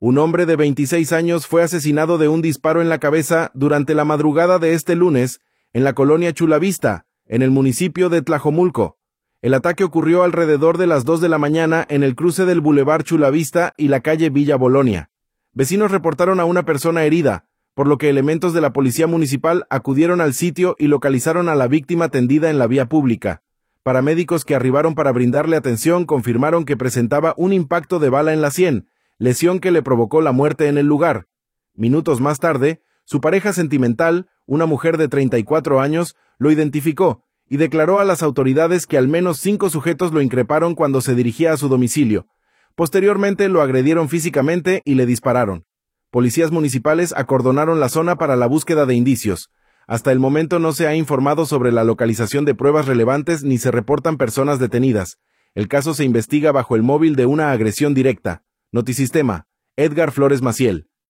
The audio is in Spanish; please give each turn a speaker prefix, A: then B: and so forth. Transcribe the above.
A: Un hombre de 26 años fue asesinado de un disparo en la cabeza durante la madrugada de este lunes en la colonia Chulavista, en el municipio de Tlajomulco. El ataque ocurrió alrededor de las 2 de la mañana en el cruce del Boulevard Chulavista y la calle Villa Bolonia. Vecinos reportaron a una persona herida, por lo que elementos de la policía municipal acudieron al sitio y localizaron a la víctima tendida en la vía pública. Paramédicos que arribaron para brindarle atención confirmaron que presentaba un impacto de bala en la sien, lesión que le provocó la muerte en el lugar. Minutos más tarde, su pareja sentimental, una mujer de 34 años, lo identificó y declaró a las autoridades que al menos 5 sujetos lo increparon cuando se dirigía a su domicilio. Posteriormente lo agredieron físicamente y le dispararon. Policías municipales acordonaron la zona para la búsqueda de indicios. Hasta el momento no se ha informado sobre la localización de pruebas relevantes ni se reportan personas detenidas. El caso se investiga bajo el móvil de una agresión directa. Notisistema, Edgar Flores Maciel.